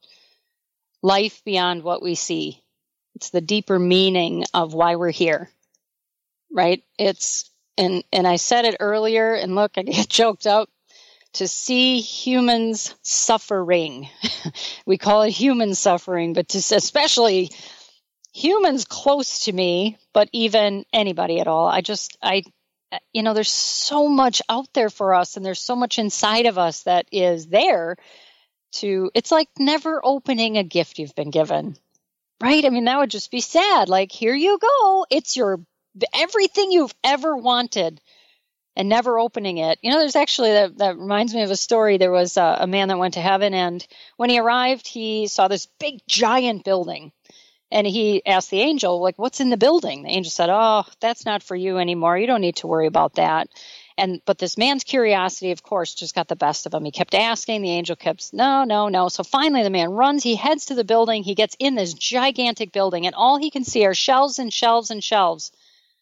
life beyond what we see. It's the deeper meaning of why we're here, right? It's, and, and I said it earlier, and look, I get choked up. To see humans suffering. We call it human suffering, but to, especially humans close to me, but even anybody at all. I just, I, you know, there's so much out there for us, and there's so much inside of us that is there to, it's like never opening a gift you've been given, right? I mean, that would just be sad. Like, here you go. It's your, everything you've ever wanted. And never opening it. You know, there's actually, that, that reminds me of a story. There was a, a man that went to heaven, and when he arrived, he saw this big, giant building. And he asked the angel, like, what's in the building? The angel said, oh, that's not for you anymore. You don't need to worry about that. And but this man's curiosity, of course, just got the best of him. He kept asking. The angel kept, no, no, no. So finally the man runs. He heads to the building. He gets in this gigantic building, and all he can see are shelves and shelves and shelves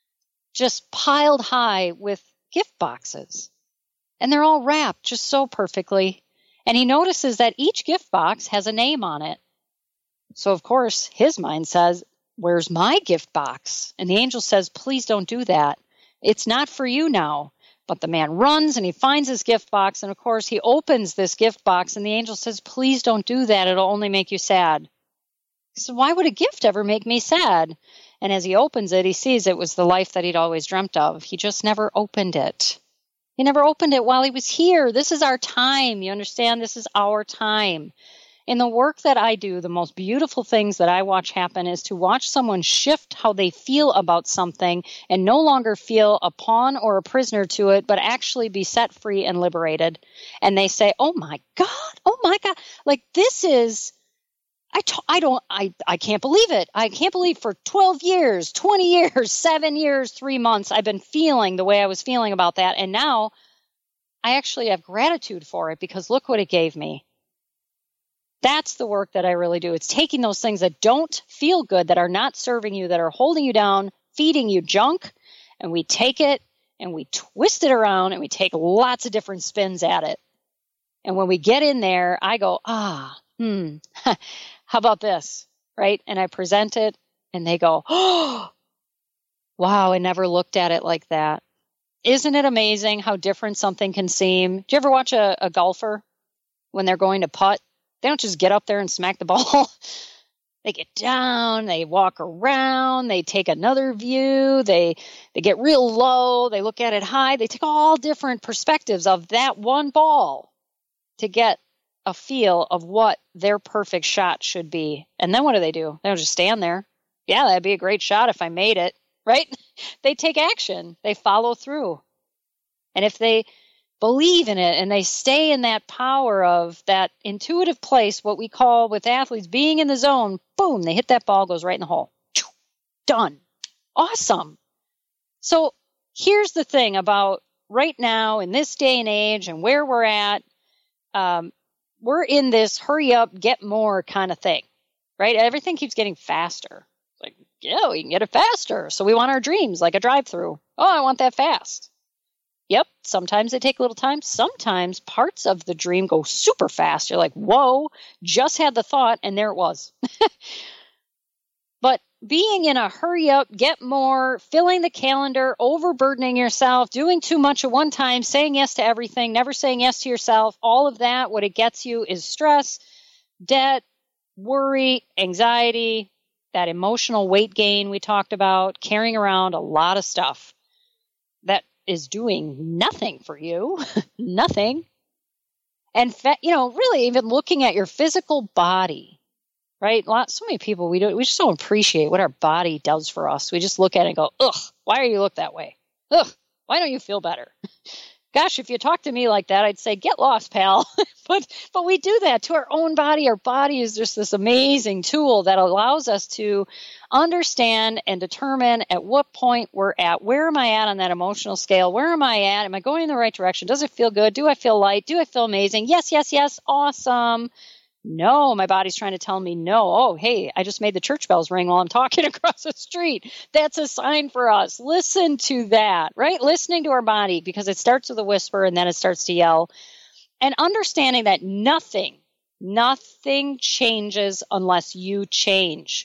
just piled high with gift boxes, and they're all wrapped just so perfectly. And he notices that each gift box has a name on it. So of course his mind says, where's my gift box? And the angel says, please don't do that. It's not for you now. But the man runs and he finds his gift box, and of course he opens this gift box, and the angel says, please don't do that. It'll only make you sad. He said, why would a gift ever make me sad? And as he opens it, he sees it was the life that he'd always dreamt of. He just never opened it. He never opened it while he was here. This is our time. You understand? This is our time. In the work that I do, the most beautiful things that I watch happen is to watch someone shift how they feel about something and no longer feel a pawn or a prisoner to it, but actually be set free and liberated. And they say, oh my God, oh my God, like this is... I, t- I don't, I, I can't believe it. I can't believe for twelve years, twenty years, seven years, three months, I've been feeling the way I was feeling about that. And now I actually have gratitude for it because look what it gave me. That's the work that I really do. It's taking those things that don't feel good, that are not serving you, that are holding you down, feeding you junk, and we take it and we twist it around and we take lots of different spins at it. And when we get in there, I go, ah, hmm, how about this, right? And I present it, and they go, oh, wow, I never looked at it like that. Isn't it amazing how different something can seem? Do you ever watch a, a golfer when they're going to putt? They don't just get up there and smack the ball. They get down, they walk around, they take another view, they they get real low, they look at it high. They take all different perspectives of that one ball to get a feel of what their perfect shot should be. And then what do they do? They don't just stand there. Yeah, that'd be a great shot if I made it, right? They take action. They follow through. And if they believe in it and they stay in that power of that intuitive place, what we call with athletes being in the zone, boom, they hit that ball, goes right in the hole. Done. Awesome. So here's the thing about right now in this day and age and where we're at. Um, we're in this hurry up, get more kind of thing, right? Everything keeps getting faster. Like, yeah, we can get it faster. So we want our dreams like a drive-through. Oh, I want that fast. Yep. Sometimes they take a little time. Sometimes parts of the dream go super fast. You're like, whoa, just had the thought and there it was. But being in a hurry up, get more, filling the calendar, overburdening yourself, doing too much at one time, saying yes to everything, never saying yes to yourself, all of that, what it gets you is stress, debt, worry, anxiety, that emotional weight gain we talked about, carrying around a lot of stuff that is doing nothing for you, nothing. And, fa- you know, really even looking at your physical body, right? Lot, so many people, we don't, we just don't appreciate what our body does for us. We just look at it and go, ugh, why are you look that way? Ugh, why don't you feel better? Gosh, if you talk to me like that, I'd say, get lost, pal. but but we do that to our own body. Our body is just this amazing tool that allows us to understand and determine at what point we're at. Where am I at on that emotional scale? Where am I at? Am I going in the right direction? Does it feel good? Do I feel light? Do I feel amazing? Yes, yes, yes. Awesome. No, my body's trying to tell me no. Oh, hey, I just made the church bells ring while I'm talking across the street. That's a sign for us. Listen to that, right? Listening to our body, because it starts with a whisper and then it starts to yell. And understanding that nothing, nothing changes unless you change.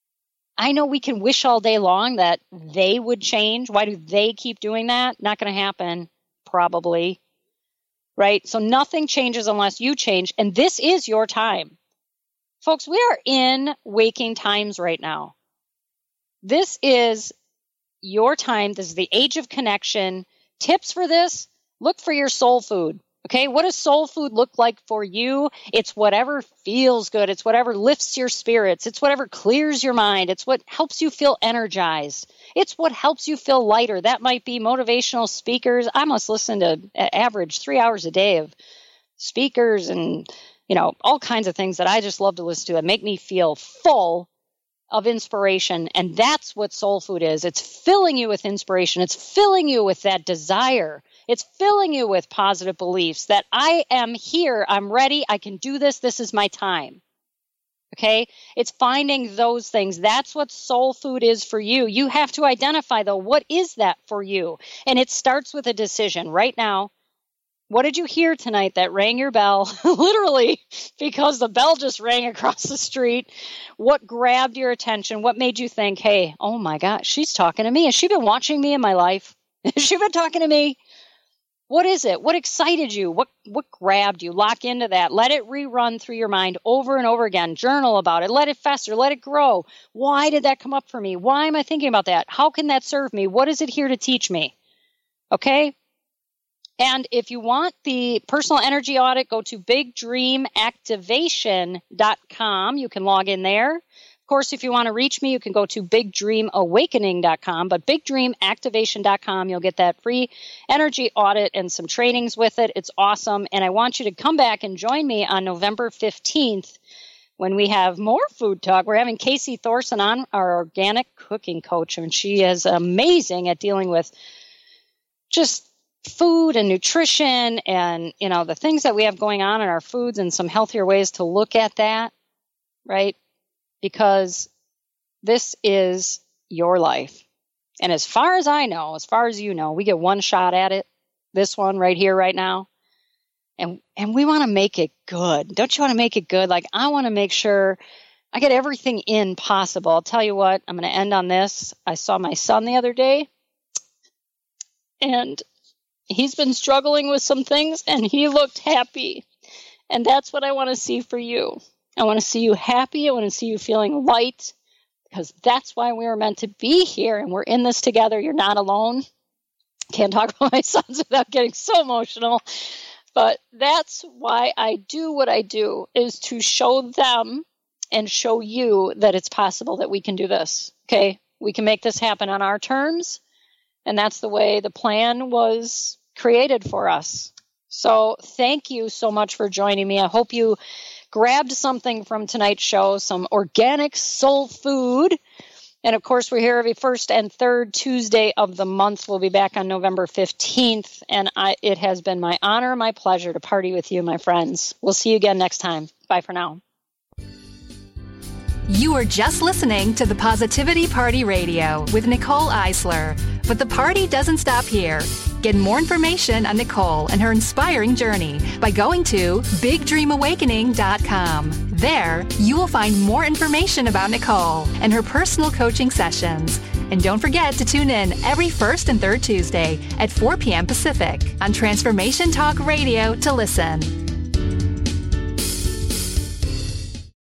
I know we can wish all day long that they would change. Why do they keep doing that? Not going to happen, probably. Right? So nothing changes unless you change. And this is your time. Folks, we are in waking times right now. This is your time. This is the age of connection. Tips for this, look for your soul food. Okay, what does soul food look like for you? It's whatever feels good. It's whatever lifts your spirits. It's whatever clears your mind. It's what helps you feel energized. It's what helps you feel lighter. That might be motivational speakers. I must listen to average three hours a day of speakers and, you know, all kinds of things that I just love to listen to that make me feel full of inspiration. And that's what soul food is. It's filling you with inspiration. It's filling you with that desire. It's filling you with positive beliefs that I am here. I'm ready. I can do this. This is my time. Okay. It's finding those things. That's what soul food is for you. You have to identify, though, what is that for you? And it starts with a decision right now. What did you hear tonight that rang your bell? Literally, because the bell just rang across the street. What grabbed your attention? What made you think, hey, oh my gosh, she's talking to me. Has she been watching me in my life? Has she been talking to me? What is it? What excited you? What what grabbed you? Lock into that. Let it rerun through your mind over and over again. Journal about it. Let it fester. Let it grow. Why did that come up for me? Why am I thinking about that? How can that serve me? What is it here to teach me? Okay? And if you want the personal energy audit, go to big dream activation dot com. You can log in there. Of course, if you want to reach me, you can go to big dream awakening dot com, but big dream activation dot com, you'll get that free energy audit and some trainings with it. It's awesome. And I want you to come back and join me on November fifteenth when we have more food talk. We're having Casey Thorson on, our organic cooking coach, and she is amazing at dealing with just food and nutrition and, you know, the things that we have going on in our foods and some healthier ways to look at that, right? Because this is your life. And as far as I know, as far as you know, we get one shot at it, this one right here, right now. And and we want to make it good. Don't you want to make it good? Like, I want to make sure I get everything in possible. I'll tell you what, I'm going to end on this. I saw my son the other day, and he's been struggling with some things, and he looked happy. And that's what I want to see for you. I want to see you happy. I want to see you feeling light, because that's why we were meant to be here, and we're in this together. You're not alone. Can't talk about my sons without getting so emotional. But that's why I do what I do, is to show them and show you that it's possible that we can do this. Okay? We can make this happen on our terms. And that's the way the plan was created for us. So thank you so much for joining me. I hope you grabbed something from tonight's show, some organic soul food. And of course, we're here every first and third Tuesday of the month. We'll be back on November fifteenth. And I, it has been my honor, my pleasure to party with you, my friends. We'll see you again next time. Bye for now.
You are just listening to the Positivity Party Radio with Nicole Eisler. But the party doesn't stop here. Get more information on Nicole and her inspiring journey by going to big dream awakening dot com. There, you will find more information about Nicole and her personal coaching sessions. And don't forget to tune in every first and third Tuesday at four p.m. Pacific on Transformation Talk Radio to listen.